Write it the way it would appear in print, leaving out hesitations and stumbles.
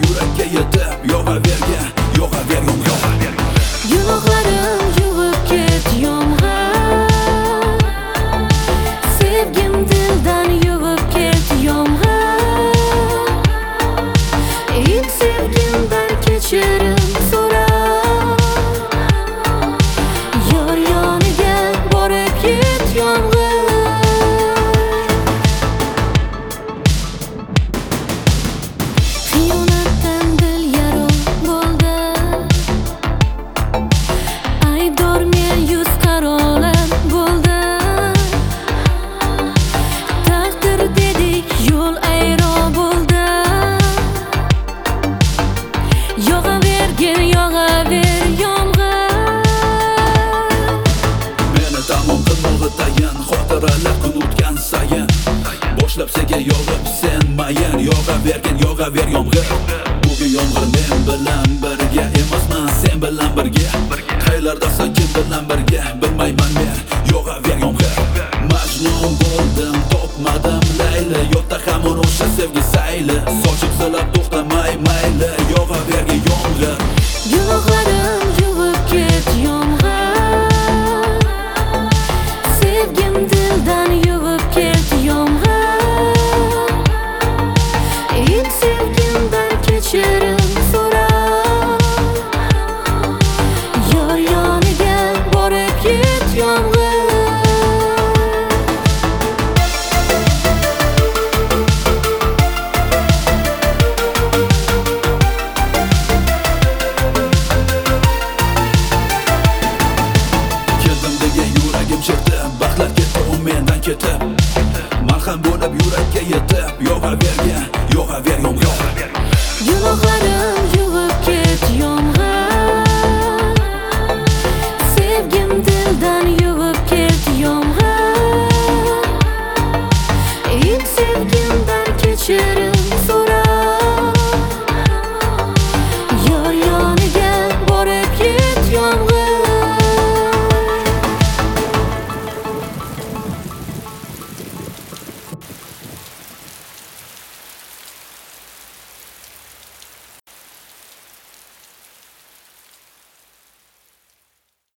yurakka yetib yog'avergan, yog'aver yomg'ir. Gunohlarim yuvib ket yomg'ir, sevgim dildan yuvib ket yomg'ir. Ilk sevgimdan kechirim so'rab, yor yoniga borib ket yomg'ir. Xiyonatdan dil yarim bo'ldi, aybdor men yuz qarolim bo'ldi. Taqdir dedik yo'l ayro bo'ldi. Yog'avergin, yog'aver yomg'ir. Meni tamom qilmog'i tayin, xotiralar kun o'tgan sayin. Boshlab senga yog'ib sen mayin, yog'avergin, yog'aver yomg'ir. Bugun yomg'ir men bilan birga emasman, sen bilan birga. Qaylardasan, kim bilan birga, bilmayman men, yog'aver yomg'ir. Majnun bo'ldim, topmadim Layli, yotda hamon o'sha sevgi sayli. Sochib silab to'xtamay mayli, yog'avergin yomg'ir. Gunohlarim yuvib ket yomg'ir, sevgim dildan yuvib ket yomg'ir. Ilk sevgimdan kechirim so'rab, yor yoniga borib ket yomg'ir. Keldim degan yuragim chekdi, baxtlar ketdi u mendan ketib. Malham bo'lib yurakka yetib yog'avergan, yog'aver yomg'ir. Gunohlarim